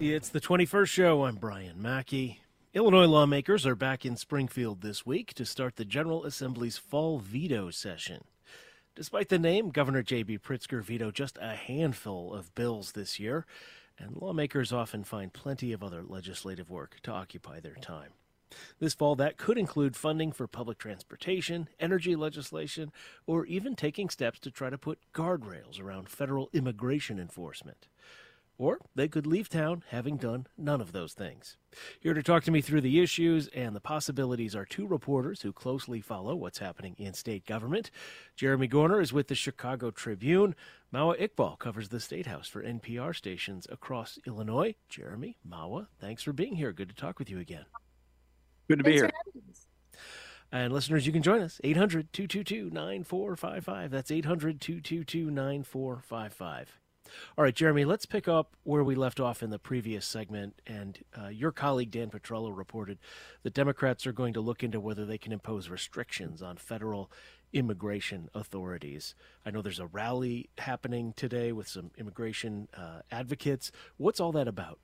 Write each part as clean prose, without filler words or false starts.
It's the 21st show. I'm Brian Mackey. Illinois lawmakers are back in Springfield this week to start the General Assembly's fall veto session. Despite the name, Governor J.B. Pritzker vetoed just a handful of bills this year, and lawmakers often find plenty of other legislative work to occupy their time. This fall, that could include funding for public transportation, energy legislation, or even taking steps to try to put guardrails around federal immigration enforcement. Or they could leave town having done none of those things. Here to talk to me through the issues and the possibilities are two reporters who closely follow what's happening in state government. Jeremy Gorner is with the Chicago Tribune. Mawa Iqbal covers the State House for NPR stations across Illinois. Jeremy, Mawa, thanks for being here. Good to talk with you again. Good to be here. And listeners, you can join us, 800-222-9455. That's 800-222-9455. All right, Jeremy, let's pick up where we left off in the previous segment. And your colleague Dan Petrello reported that Democrats are going to look into whether they can impose restrictions on federal immigration authorities. I know there's a rally happening today with some immigration advocates. What's all that about?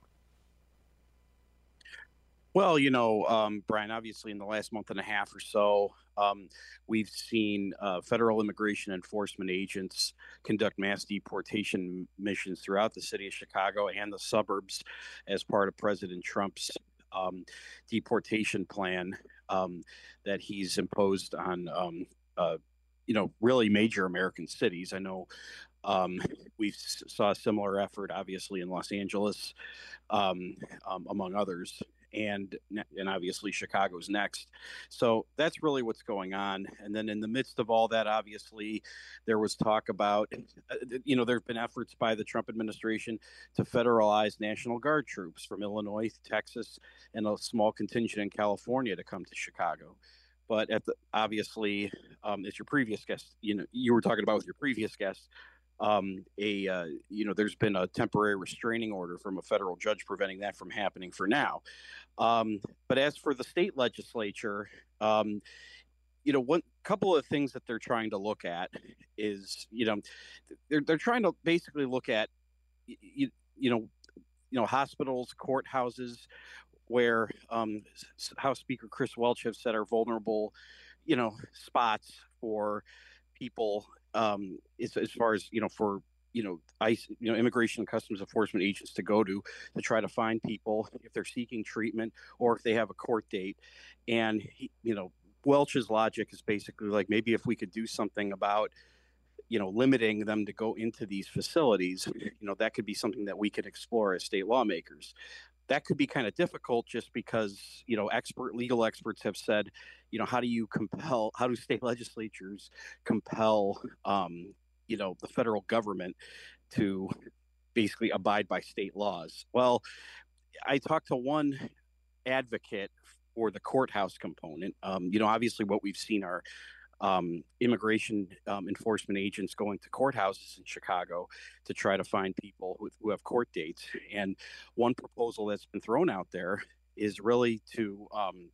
Well, Brian, obviously in the last month and a half or so, we've seen federal immigration enforcement agents conduct mass deportation missions throughout the city of Chicago and the suburbs as part of President Trump's deportation plan that he's imposed on, really major American cities. I know we saw a similar effort, obviously, in Los Angeles, among others. And obviously Chicago's next. So that's really what's going on. And then in the midst of all that, obviously, there was talk about, there have been efforts by the Trump administration to federalize National Guard troops from Illinois, Texas, and a small contingent in California to come to Chicago. But obviously, as your previous guest, you were talking about with your previous guest, there's been a temporary restraining order from a federal judge preventing that from happening for now. But as for the state legislature, one couple of things that they're trying to look at is, they're trying to basically look at, hospitals, courthouses, where House Speaker Chris Welch have said are vulnerable, spots for people. As far as for ICE, Immigration and Customs Enforcement agents to go to try to find people if they're seeking treatment or if they have a court date. And Welch's logic is basically like, maybe if we could do something about limiting them to go into these facilities, that could be something that we could explore as state lawmakers. That could be kind of difficult just because, legal experts have said, how do state legislatures compel, the federal government to basically abide by state laws? Well, I talked to one advocate for the courthouse component. Obviously what we've seen are immigration enforcement agents going to courthouses in Chicago to try to find people who have court dates. And one proposal that's been thrown out there is really to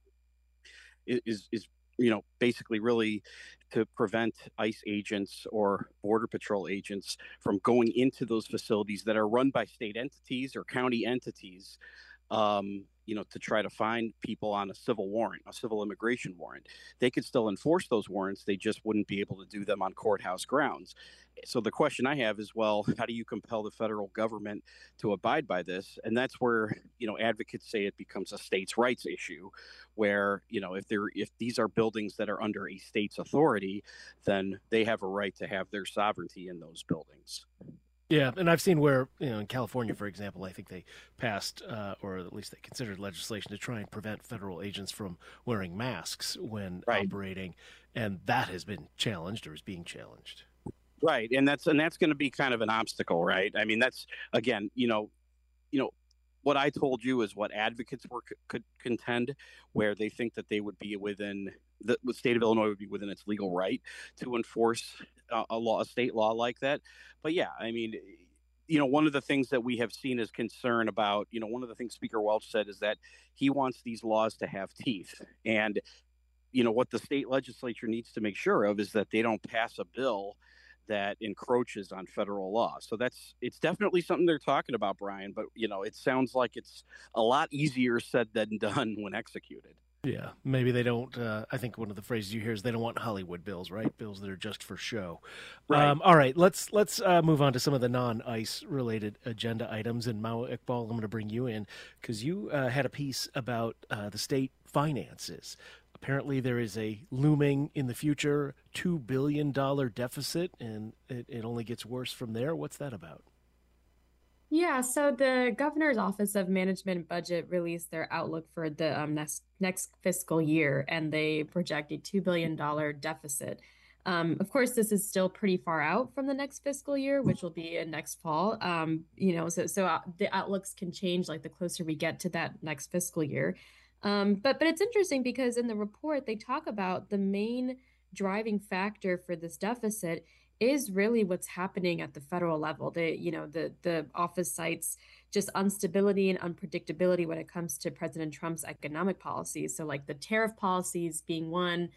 basically really to prevent ICE agents or Border Patrol agents from going into those facilities that are run by state entities or county entities, to try to find people on a civil warrant, a civil immigration warrant. They could still enforce those warrants. They just wouldn't be able to do them on courthouse grounds. So the question I have is, well, how do you compel the federal government to abide by this? And that's where, advocates say it becomes a states' rights issue, where, if these are buildings that are under a state's authority, then they have a right to have their sovereignty in those buildings. Yeah, and I've seen where, in California, for example, I think they passed, or at least they considered legislation to try and prevent federal agents from wearing masks when operating, and that has been challenged or is being challenged. Right, and that's going to be kind of an obstacle, right? I mean, that's, again, what I told you is what advocates could contend, where they think that they would be within the state of Illinois would be within its legal right to enforce a state law like that. But yeah, I mean, one of the things that we have seen is concern about, one of the things Speaker Welch said is that he wants these laws to have teeth. And, what the state legislature needs to make sure of is that they don't pass a bill that encroaches on federal law. So it's definitely something they're talking about, Brian. But it sounds like it's a lot easier said than done when executed. Yeah, maybe they don't. I think one of the phrases you hear is they don't want Hollywood bills, right? Bills that are just for show. Right. All right, let's move on to some of the non-ICE related agenda items. And Mao Iqbal, I'm going to bring you in because you had a piece about the state finances. Apparently, there is a looming in the future $2 billion deficit, and it only gets worse from there. What's that about? Yeah, so the governor's office of management and budget released their outlook for the next fiscal year, and they project a $2 billion deficit. Of course, this is still pretty far out from the next fiscal year, which will be in next fall. So the outlooks can change like the closer we get to that next fiscal year. But it's interesting because in the report they talk about the main driving factor for this deficit is really what's happening at the federal level. The office cites just instability and unpredictability when it comes to President Trump's economic policies. So like the tariff policies being one,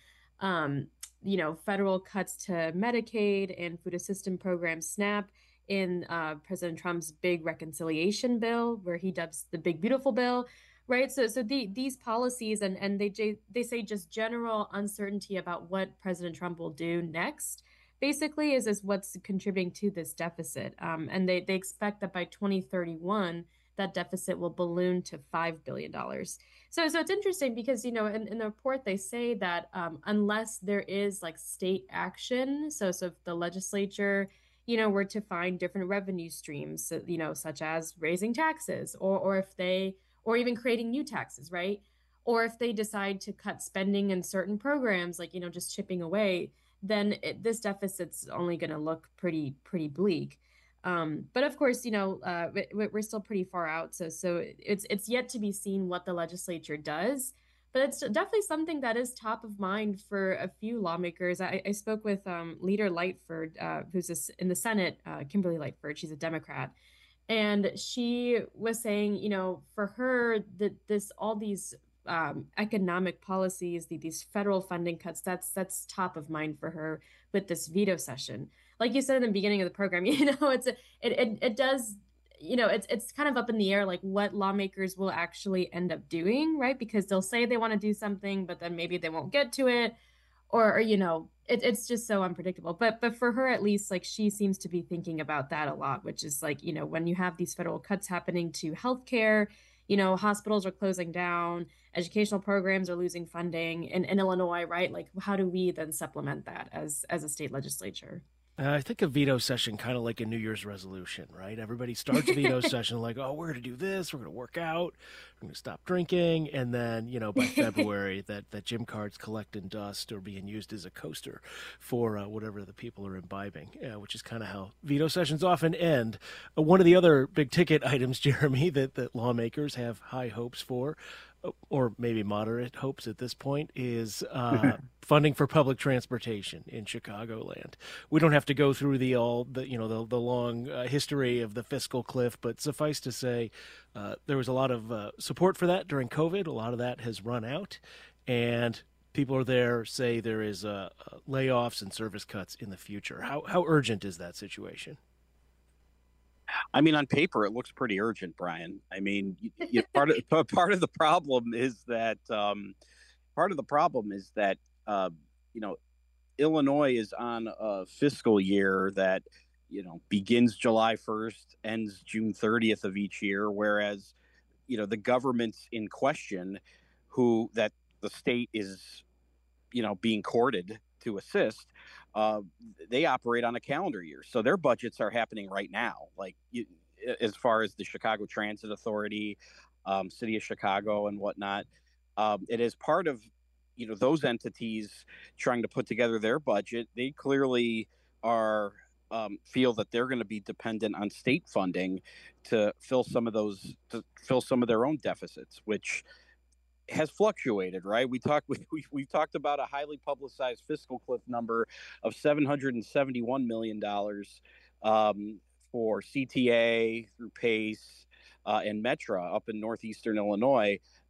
federal cuts to Medicaid and food assistance program SNAP in President Trump's big reconciliation bill, where he dubs the big beautiful bill. Right. These policies and they say just general uncertainty about what President Trump will do next basically is what's contributing to this deficit. And they expect that by 2031, that deficit will balloon to $5 billion. So it's interesting because, in the report, they say that unless there is like state action, so if the legislature, were to find different revenue streams, such as raising taxes or even creating new taxes, right? Or if they decide to cut spending in certain programs, like, just chipping away, then this deficit's only going to look pretty bleak. But of course, we're still pretty far out. So it's yet to be seen what the legislature does. But it's definitely something that is top of mind for a few lawmakers. I spoke with Leader Lightford, who's in the Senate, Kimberly Lightford. She's a Democrat. And she was saying, for her, that all these economic policies, these federal funding cuts, that's top of mind for her with this veto session. Like you said in the beginning of the program, it does, it's kind of up in the air, like what lawmakers will actually end up doing, right? Because they'll say they want to do something, but then maybe they won't get to it, or it's just so unpredictable. But for her, at least, like she seems to be thinking about that a lot, which is like, when you have these federal cuts happening to healthcare, hospitals are closing down, educational programs are losing funding in Illinois, right? Like, how do we then supplement that as a state legislature? I think a veto session kind of like a New Year's resolution, right? Everybody starts a veto session like, oh, we're going to do this, we're going to work out, we're going to stop drinking, and then, by February, that gym cards collecting dust or being used as a coaster for whatever the people are imbibing, which is kind of how veto sessions often end. One of the other big ticket items, Jeremy, that lawmakers have high hopes for, or maybe moderate hopes at this point, is funding for public transportation in Chicagoland. We don't have to go through the long history of the fiscal cliff, but suffice to say, there was a lot of support for that during COVID. A lot of that has run out, and people are there say there is layoffs and service cuts in the future. How urgent is that situation? I mean, on paper, it looks pretty urgent, Brian. I mean, part of the problem is that uh, you know Illinois is on a fiscal year that begins July 1st, ends June 30th of each year, whereas the governments in question, who that the state is being courted to assist, uh, they operate on a calendar year. So their budgets are happening right now. Like as far as the Chicago Transit Authority, City of Chicago, and whatnot, it is part of those entities trying to put together their budget. They clearly are feel that they're going to be dependent on state funding to fill some of their own deficits, which has fluctuated, right? We've talked about a highly publicized fiscal cliff number of $771 million for CTA through PACE and Metra up in northeastern Illinois,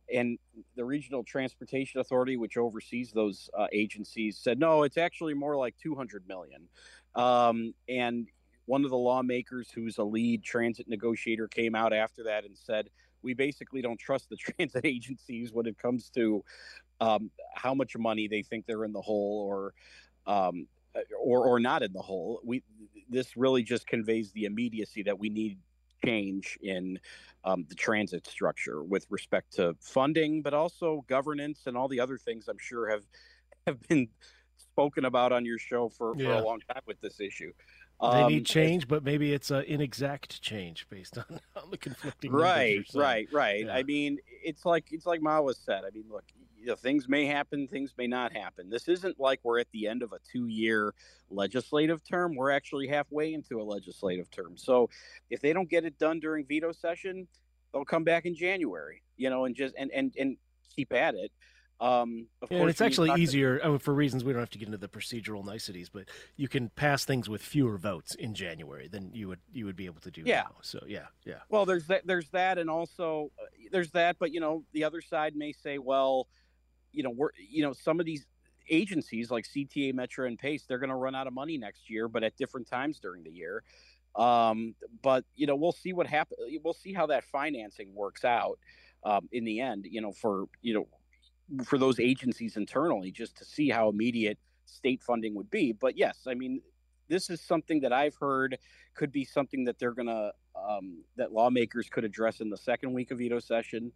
and the Regional Transportation Authority, which oversees those agencies, said no, it's actually more like 200 million. And one of the lawmakers, who's a lead transit negotiator, came out after that and said, we basically don't trust the transit agencies when it comes to how much money they think they're in the hole, um, or not in the hole. This really just conveys the immediacy that we need change in the transit structure with respect to funding, but also governance and all the other things I'm sure have been spoken about on your show for a long time with this issue. They need change, but maybe it's an inexact change based on the conflicting right. Yeah. I mean, it's like Mao was said. I mean, look, things may happen, things may not happen. This isn't like we're at the end of a 2-year legislative term. We're actually halfway into a legislative term. So if they don't get it done during veto session, they'll come back in January, and just and keep at it. Of course, it's actually easier for reasons we don't have to get into the procedural niceties, but you can pass things with fewer votes in January than you would be able to do now. So yeah. Well, there's that, and also there's that, but the other side may say, well, some of these agencies like CTA, Metra, and Pace, they're going to run out of money next year, but at different times during the year. But we'll see what happens. We'll see how that financing works out in the end. For those agencies internally, just to see how immediate state funding would be. But yes, I mean, this is something that I've heard could be something that they're gonna that lawmakers could address in the second week of veto session.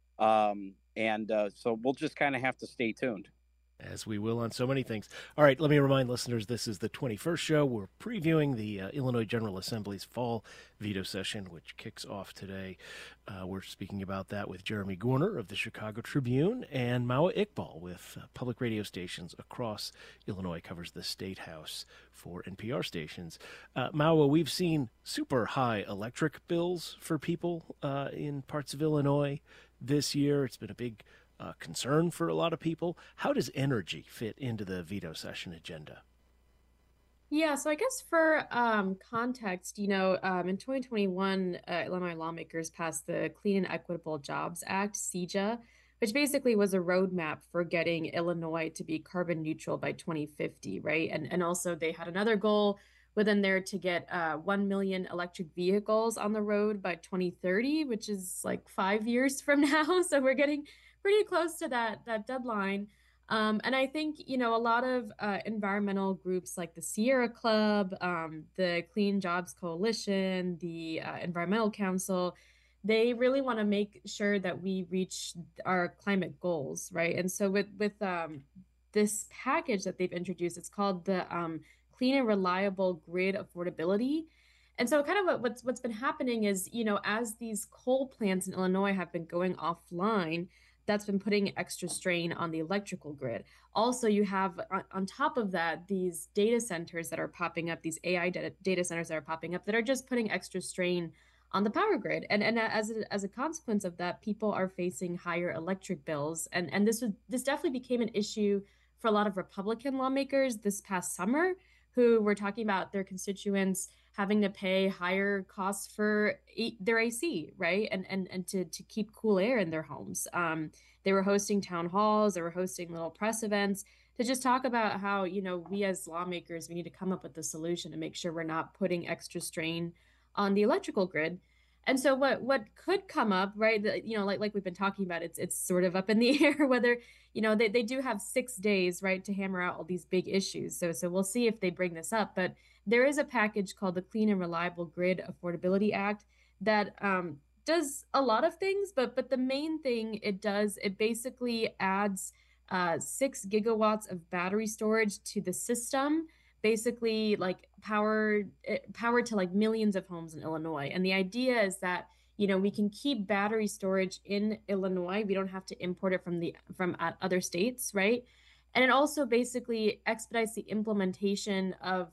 So we'll just kind of have to stay tuned. As we will on so many things. All right, let me remind listeners this is the 21st show. We're previewing the Illinois General Assembly's fall veto session, which kicks off today. We're speaking about that with Jeremy Gorner of the Chicago Tribune, and Mawa Iqbal with public radio stations across Illinois, covers the State House for NPR stations. Mawa, we've seen super high electric bills for people in parts of Illinois this year. It's been a big concern for a lot of people. How does energy fit into the veto session agenda? Yeah, so I guess for context, in 2021, Illinois lawmakers passed the Clean and Equitable Jobs Act, CEJA, which basically was a roadmap for getting Illinois to be carbon neutral by 2050, right? And also they had another goal within there to get 1 million electric vehicles on the road by 2030, which is like 5 years from now. So we're getting pretty close to that deadline. And I think, a lot of environmental groups like the Sierra Club, the Clean Jobs Coalition, the Environmental Council, they really want to make sure that we reach our climate goals, right? And so with this package that they've introduced, it's called the Clean and Reliable Grid Affordability. And so kind of what's been happening is, as these coal plants in Illinois have been going offline, that's been putting extra strain on the electrical grid. Also, you have on top of that, these data centers that are popping up, these AI data centers that are popping up that are just putting extra strain on the power grid. And as a consequence of that, people are facing higher electric bills. And this definitely became an issue for a lot of Republican lawmakers this past summer, who were talking about their constituents having to pay higher costs for their AC, right? And to keep cool air in their homes. They were hosting town halls, they were hosting little press events to just talk about how, we as lawmakers, we need to come up with a solution to make sure we're not putting extra strain on the electrical grid. And so what could come up, right? Like we've been talking about, it's sort of up in the air whether, they do have 6 days, right, to hammer out all these big issues. So we'll see if they bring this up. But there is a package called the Clean and Reliable Grid Affordability Act that does a lot of things, but the main thing it does, it basically adds 6 gigawatts of battery storage to the system, basically like power to like millions of homes in Illinois. And the idea is that, we can keep battery storage in Illinois. We don't have to import it from other states, right? And it also basically expedites the implementation of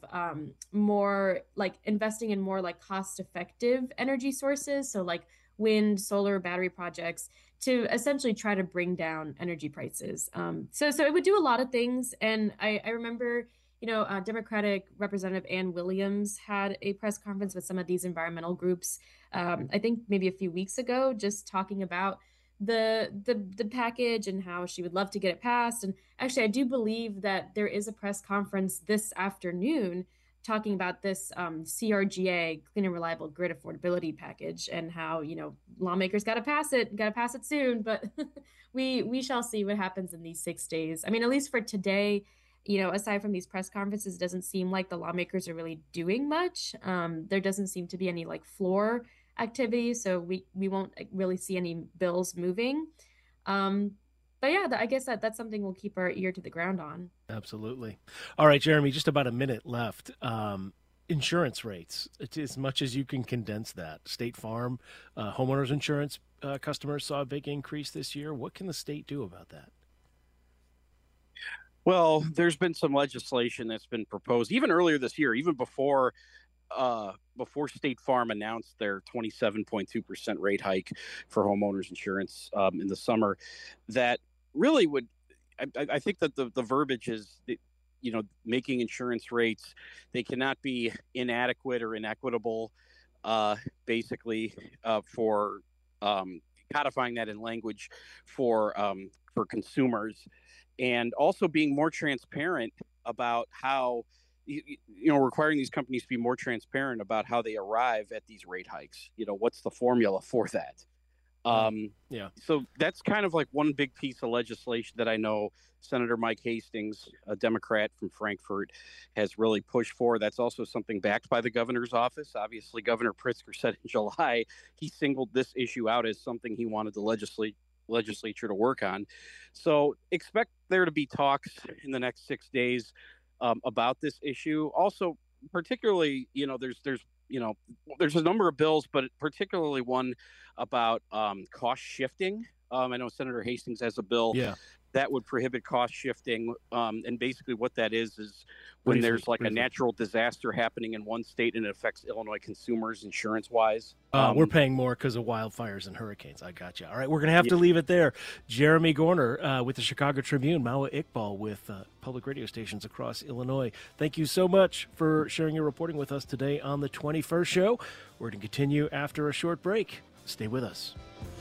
more like investing in more like cost-effective energy sources. So like wind, solar, battery projects to essentially try to bring down energy prices. So it would do a lot of things. And I remember, Democratic Representative Ann Williams had a press conference with some of these environmental groups, I think maybe a few weeks ago, just talking about the package and how she would love to get it passed. And actually, I do believe that there is a press conference this afternoon talking about this CRGA, Clean and Reliable Grid Affordability Package, and how lawmakers got to pass it soon. But we shall see what happens in these 6 days. I mean, at least for today, aside from these press conferences, it doesn't seem like the lawmakers are really doing much. There doesn't seem to be any like floor activity, so we won't really see any bills moving. But yeah, I guess that's something we'll keep our ear to the ground on. Absolutely. All right, Jeremy, just about a minute left. Insurance rates, as much as you can condense that. State Farm, homeowners insurance customers saw a big increase this year. What can the state do about that? Well, there's been some legislation that's been proposed even earlier this year, even before State Farm announced their 27.2% rate hike for homeowners insurance in the summer, that really would, I think that the verbiage is, making insurance rates, they cannot be inadequate or inequitable, basically, for codifying that in language for consumers, and also being more transparent about how, requiring these companies to be more transparent about how they arrive at these rate hikes. What's the formula for that? Yeah. So that's kind of like one big piece of legislation that I know Senator Mike Hastings, a Democrat from Frankfort, has really pushed for. That's also something backed by the governor's office. Obviously, Governor Pritzker said in July he singled this issue out as something he wanted the legislature to work on. So expect there to be talks in the next 6 days about this issue. Also, particularly, there's a number of bills, but particularly one about cost shifting. I know Senator Hastings has a bill that would prohibit cost shifting. And basically what that is when there's like a natural disaster happening in one state and it affects Illinois consumers insurance wise. We're paying more because of wildfires and hurricanes. I got you. All right, we're going to have to leave it there. Jeremy Gorner with the Chicago Tribune, Mawa Iqbal with public radio stations across Illinois. Thank you so much for sharing your reporting with us today on the 21st show. We're going to continue after a short break. Stay with us.